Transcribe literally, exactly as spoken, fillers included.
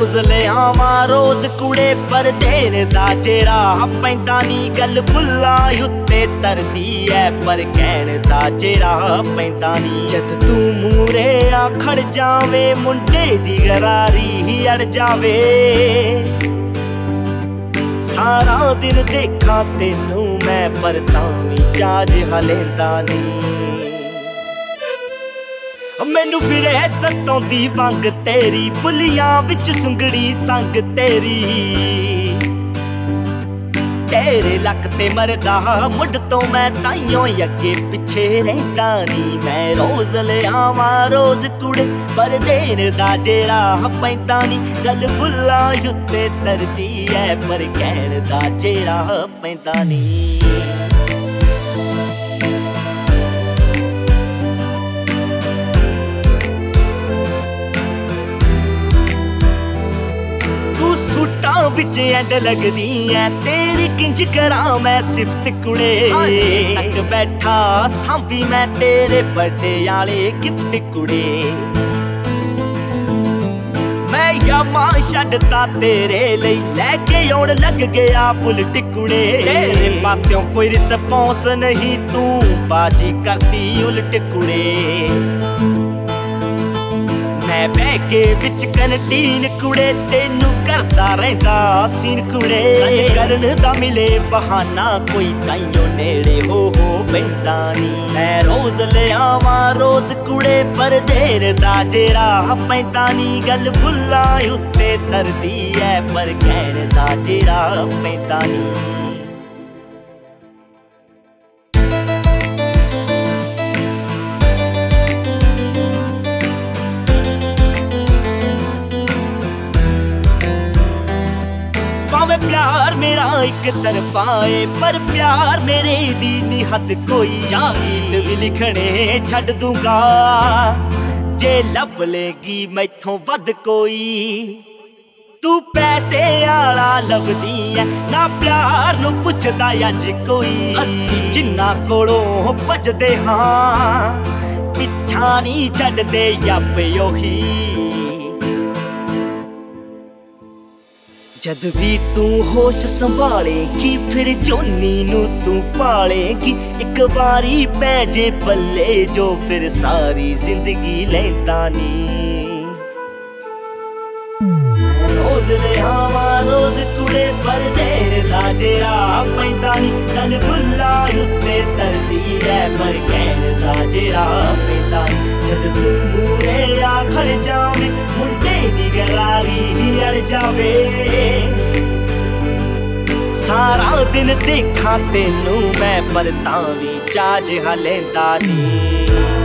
रोज ले आवा रोज कुड़े पर देन दा चेहरा पैंदा नी गल फुल्ला उत्ते तरदी है पर कहण दा चेहरा पैंदा नी। जद तू मूरे आ खड़ जावे मुंडे दी गरारी ही अड़ जावे सारा दिन देखा तेनू मैं पर तां वी चाज हलेंदा नी। मैनू फिरे सताउंदी वंग तेरी पुलियां विच सुंगड़ी संग तेरी तेरे लक ते मरदा मुड तो मैं ताइयों अगे पिछे रहिंदा नी। मैं रोज ले आवा रोज कुड़े पर देन दा जेरा पैंदा नी गल फुल्ला उत्ते तरदी है पर कहण दा जेरा पैंदा नी। सूटां विच एंड लगदी है तेरी किंज करा मैं सिफत कुड़े तक बैठा सांभी मैं तेरे बर्थडे आले गिफ्ट कुड़े। मैं यामां छड्डता तेरे लई लैके आउण लग गया बुलट कुड़े तेरे पास्यों कोई रिस्पॉन्स नहीं तू बाजी करती उलट कुड़े। मैं बह के विच कैंटीन कुड़े तेनू करदा रहिंदा सीन कुड़े करन दा मिले बहाना कोई ताइयों नेड़े हो हो पैंदा नी। मैं रोज ले आवा रोज कुड़े पर देर दा जेरा पैंदा नी गल फुल्ला उत्ते तरदी है पर कहण दा जेरा पैंदा नी। भावें प्यार मेरा एक तरफा है पर प्यार मेरे दी नी हद कोई जा गीत भी लिखने छड्ड दूंगा जे लभ लेगी मैथों वध कोई। तू पैसे आला लभदी है ना प्यार नू पुछदा अज कोई असी जिन्ना कोलों भजदे हां पिछा नी छड्डदे यापे ओही। जद भी तू होश संभालेगी फिर जोनी नू तू पालेगी एक बारी पै जे पल्ले जो फिर सारी जिंदगी लैंदा नी। रोज ले आवा रोज कुड़े पर देर दा जेरा पैंदा नी गल फुल्ला उत्ते तरदी है पर कहण दा जेरा पैंदा नी। जद तू मूरे आ खड़ जावे मुंडे दी गरारी ही अड़ जावे सारा दिन देखा तेनू मैं पर तां वी चाज हलेंदा नी।